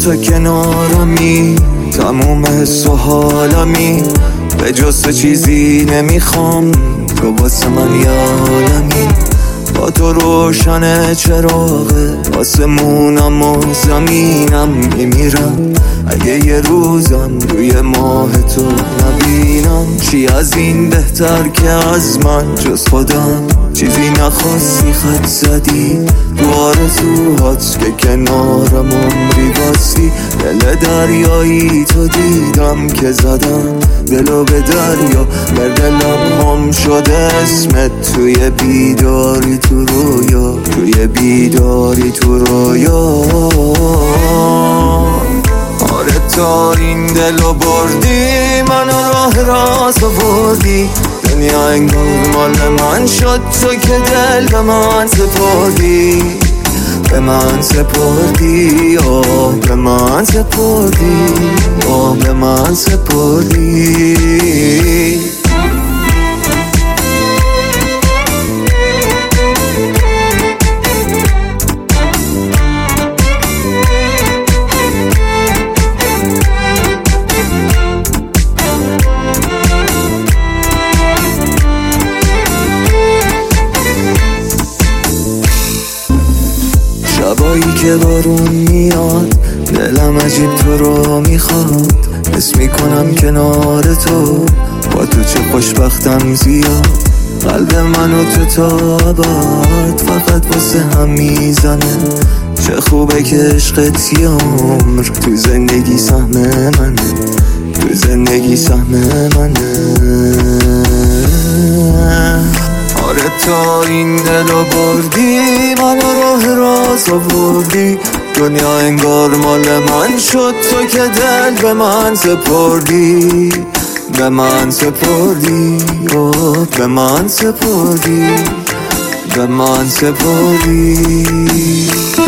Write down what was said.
تو کنارمی، تموم حس و حالمی، به جز تو چیزی نمیخوام، تو واسه من یه عالمی. با تو روشن چراغه، آسمونم و زمینم میمیرم اگه یه روزم روی ماه تو نبینم. چی از این بهتر که از من جز خودم چیزی نخواستی، خط زدی رو آرزوهات که کنارم عمری باستی. دل دریایی تو دیدم که زدم دلو به دریا، بر دلم هم شده اسمت توی بیداری تو رویا، توی بیداری تو رویا. آره تا این دلو بردی، منو راه راست آوردی، دنیا انگار مال من شد تو که دل به من سپردی، به من سپردی، آه به من سپردی، آه به من سپردی. شبایی که بارون میاد دلم عجیب تو رو میخواد، حس میکنم کنار تو با تو چه خوشبختم زیاد. قلب منو تو تا ابد فقط واسه هم میزنه، چه خوبه که عشقت یه عمر تو زندگی سهم منه، تو زندگی سهم منه. آره تا این دلو بردی، منو راه راست آوردی، دنیا انگار مال من شد تو که دل به من سپردی، به من سپردی، اوه به من سپردی، به من سپردی.